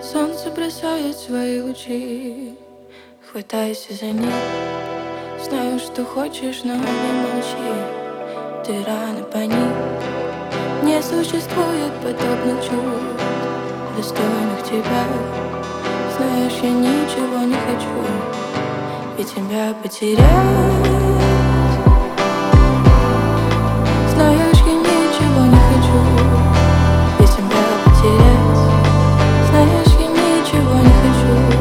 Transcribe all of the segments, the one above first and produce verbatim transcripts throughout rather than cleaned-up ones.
Солнце бросает свои лучи, хватайся за них. Знаю, что хочешь, но не молчи. Ты рано паник. Не существует подобных чувств, достойных тебя. Знаешь, я ничего не хочу, ведь тебя потерять. Знаешь, я ничего не хочу, ведь тебя потерять. Знаешь, я ничего не хочу.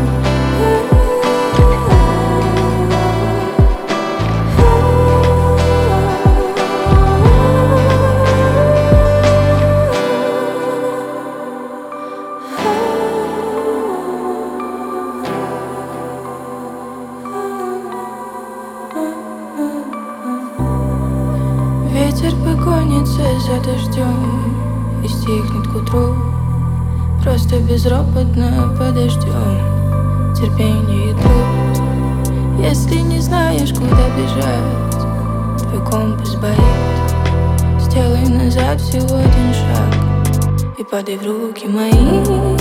Ветер погонится за дождем и стихнет к утру. Просто безропотно подождем терпение и труд. Если не знаешь, куда бежать, твой компас боит. Сделай назад всего один шаг и падай в руки мои.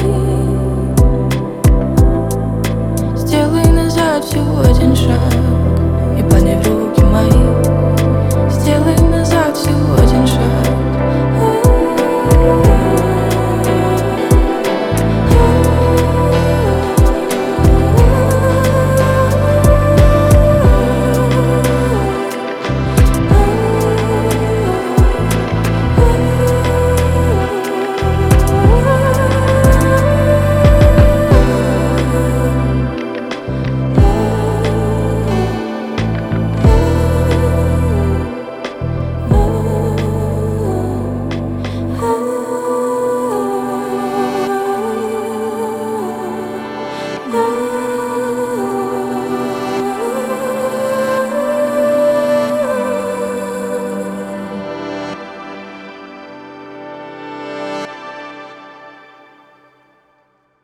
Сделай назад всего один шаг и падай в руки мои. Сделай назад всего один